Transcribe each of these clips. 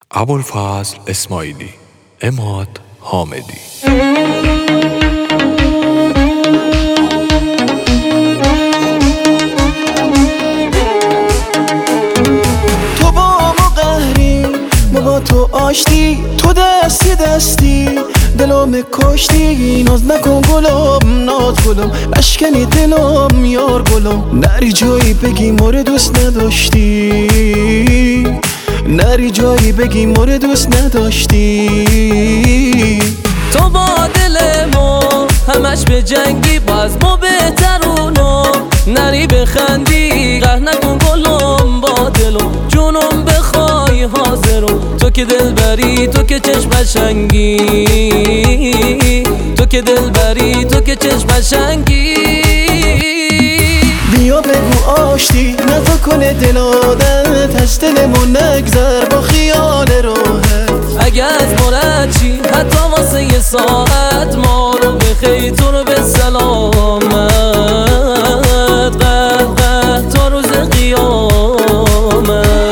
ابوالفضل اسماعیلی، عماد حامدی. تو با ما قهری، ما با تو آشتی، تو دستی دستی دلم کشتی. ناز نکن گلم، ناز گلم، اشکنی دلم یار گلم. نری جایی بگی مورد دوست نداشتی، نری جایی بگی مورد دوست نداشتی. تو با دل ما همش به جنگی، باز ما بهترونو نری بخندی. قهر نکن گلم با دلم، جونم بخوای حاضرم. تو که دل بری، تو که چشم قشنگی، تو که دل بری، تو که چشم قشنگی. بیا بگو آشتی، نتا کنه دل عادت، از دلمون نگذر با خیال راحت. اگه از مرد چی حتی واسه یه ساعت، ما رو بخیر تو رو به سلامت. قهر تا روز قیامت.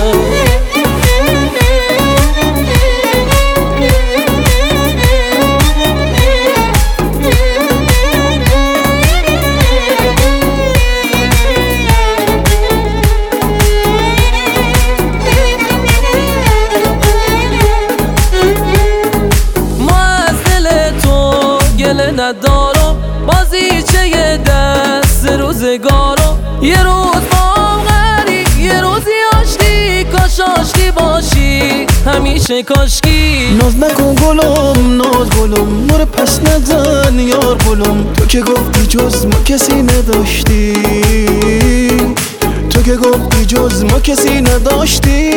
ندارم بازیچه یه دست روزگارم. یه روز با غری، یه روزی آشتی، کاش آشتی باشی همیشه کاشکی. ناز نکن گلم، ناز گلم، مور پس نزن یار گلم. تو که گفتی جز ما کسی نداشتی، تو که گفتی جز ما کسی نداشتی.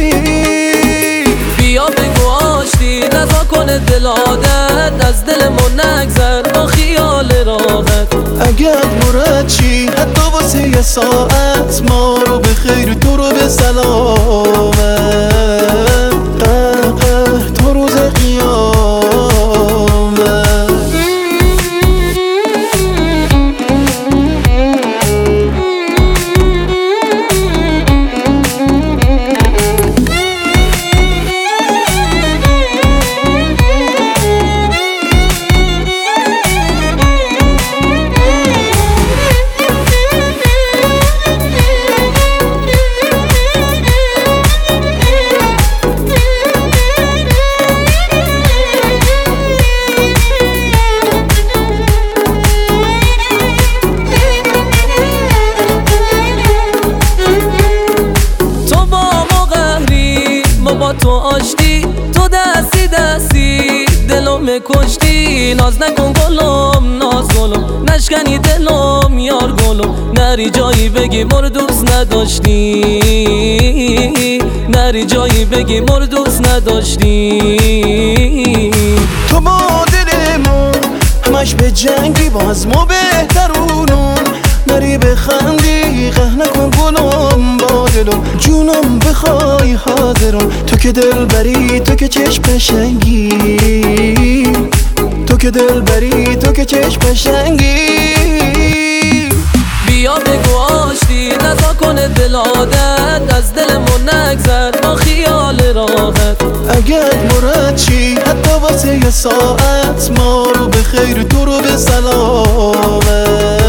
بیا بگو آشتی، نزا کنه دل عادت، از دلمون نگذر با خیال راحت. اگر مرد چی حتی واسه یه ساعت، ما رو به خیر تو رو به سلامت. قهر تا روز قیامت. با تو آشتی، تو دستی دستی دلم کشتی. ناز نکن گلم، ناز گلم، نشکنی دلم یار گلم. نری جایی بگی مورد دوست نداشتی، نری جایی بگی مورد دوست نداشتی. تو با دل ما همش به جنگی، باز ما بهترونم نری بخندی. قهر نکن گلم با دلم، جونم بخوای حاضرم. تو که دل بری، تو که چشم قشنگی، تو که دل بری، تو که چشم قشنگی. بیا بگو آشتی، نزا کنه دل عادت، از دلمون نگذر با خیال راحت. اگر مرد چی حتی واسه یه ساعت، ما رو به خیر تو رو به سلامت.